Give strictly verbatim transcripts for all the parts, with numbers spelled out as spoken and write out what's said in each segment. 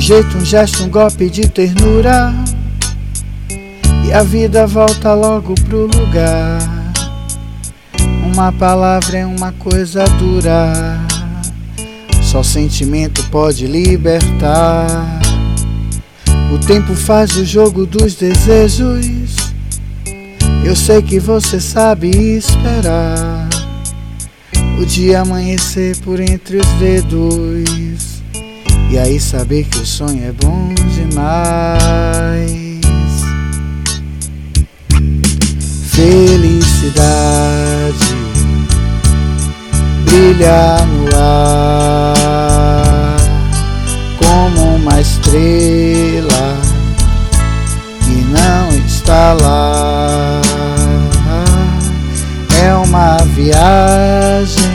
jeito, um gesto, um golpe de ternura, e a vida volta logo pro lugar. Uma palavra é uma coisa dura, só sentimento pode libertar. O tempo faz o jogo dos desejos, eu sei que você sabe esperar o dia amanhecer por entre os dedos, e aí saber que o sonho é bom demais. Felicidade brilha no ar como uma estrela que não está lá. É uma viagem,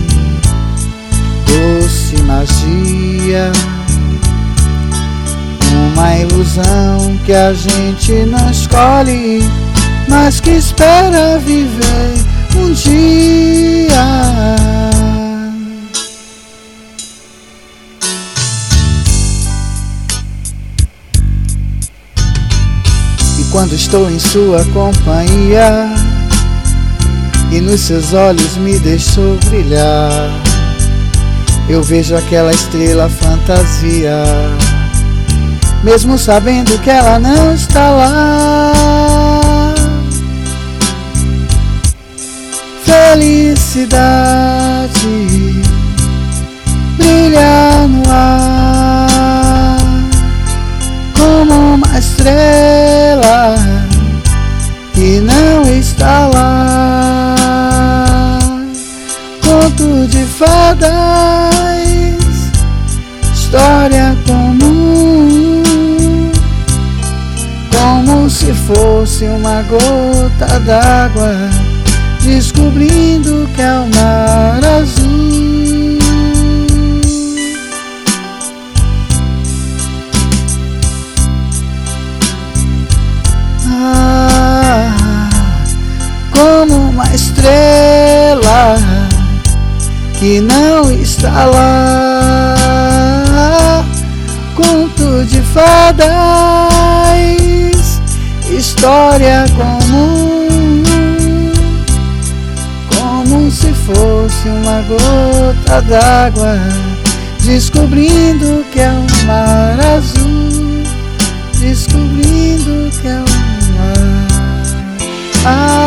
doce magia, uma ilusão que a gente não escolhe, mas que espera viver um dia. E quando estou em sua companhia e nos seus olhos me deixou brilhar, eu vejo aquela estrela fantasia, mesmo sabendo que ela não está lá. Felicidade brilha no ar como uma estrela que não está lá. Conto de fadas, história comum, como se fosse uma gota d'água descobrindo que é o mar azul. Ah, como uma estrela que não está lá. Conto de fadas, história comum, como se fosse uma gota d'água descobrindo que é um mar azul, descobrindo que é um mar azul.